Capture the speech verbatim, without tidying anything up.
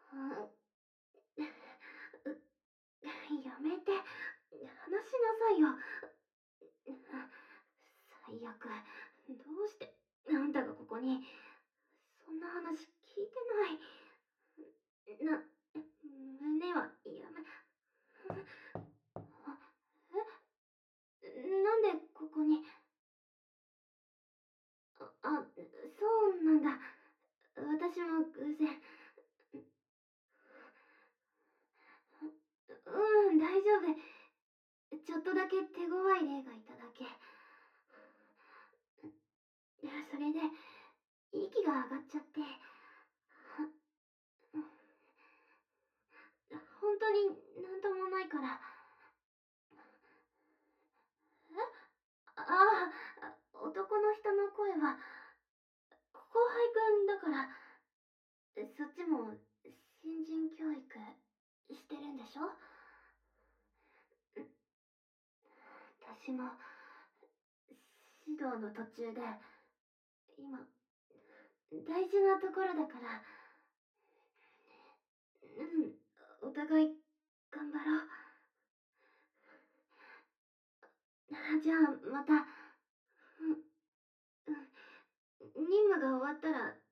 やめて、話しなさいよ。最悪、どうしてあんたがここに。そんな話聞いてない。な、胸はやめ。え、なんでここに。あ、あ、そうなんだ。私も偶然。うん、大丈夫。ちょっとだけ手強い霊がいただけ。それで、息が上がっちゃって。本当になんともないから。え、ああ、男の人の声は、後輩くんだから。そっちも、新人教育、してるんでしょ？私も、指導の途中で、今、大事なところだから。うん、お互い、頑張ろう。じゃあ、また。うん、うん。任務が終わったら、